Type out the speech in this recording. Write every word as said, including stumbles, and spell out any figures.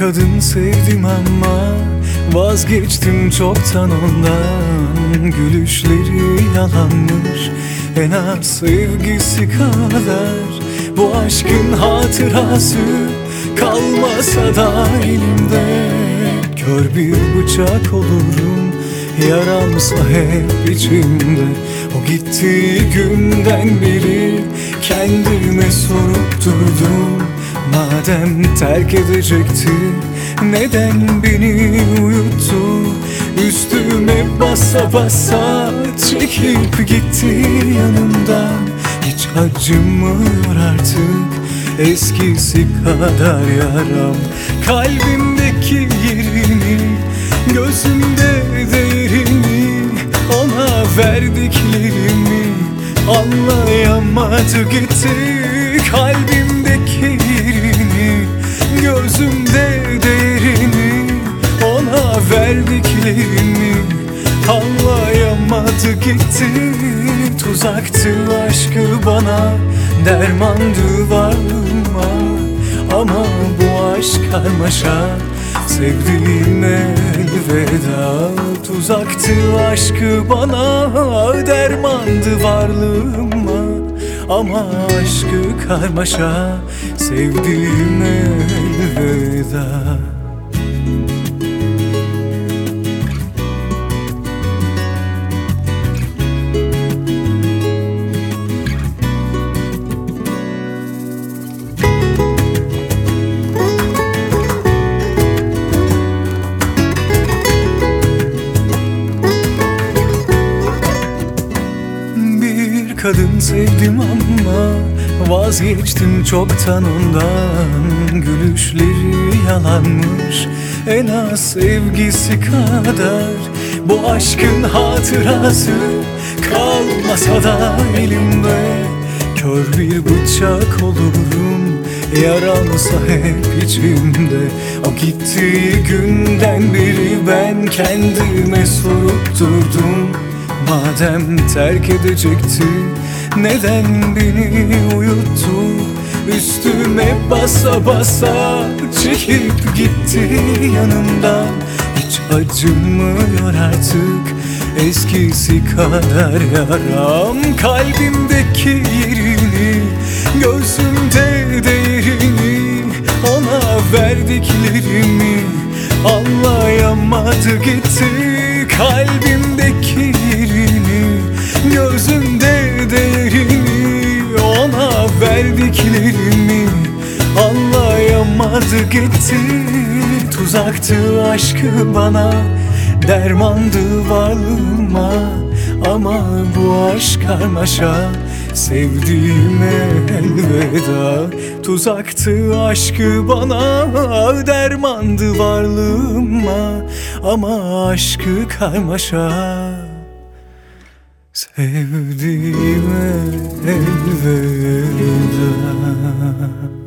kadın sevdim ama vazgeçtim çoktan ondan. Gülüşleri yalanmış, en az sevgisi kadar. Bu aşkın hatırası kalmasa da elimde, kör bir bıçak olurum, yaramsa hep içimde. O gittiği günden beri kendime sorup durdum, madem terk edecekti neden beni uyuttu? Üstüme basa basa çekip gitti yanımdan. Hiç acımıyor artık eskisi kadar yaram. Kalbimdeki yerini, gözümde değerini, ona verdiklerimi anlayamadı gitti. Kalbimdeki yerini, gözümde değerini, ona verdiklerimi anlayamadı gitti. Tuzaktı aşkı bana, dermandı varlığıma, ama bu aşk karmaşa, sevdiğime elveda. Tuzaktı aşkı bana, dermandı varlığıma, ama aşkı karmaşa, sevdiğime elveda. Kadın sevdim ama vazgeçtim çoktan ondan. Gülüşleri yalanmış, en az sevgisi kadar. Bu aşkın hatırası kalmasa da elimde, kör bir bıçak olurum, yaramsa hep içimde. O gittiği günden beri ben kendime sorup durdum, madem terk edecekti neden beni uyuttu? Üstüme basa basa çekip gitti yanımdan. Hiç acımıyor artık eskisi kadar yaram. Kalbimdeki yerini, gözümde değerini, ona verdiklerimi anlayamadı gitti. Kalbimdeki yerini, gözümde değerini, ona verdiklerimi anlayamadı gitti. Tuzaktı aşkı bana, dermandı varlığıma, ama bu aşk karmaşa, sevdiğime elveda. Tuzaktı aşkı bana, dermandı varlığıma, ama aşkı karmaşa, sevdiğime elveda.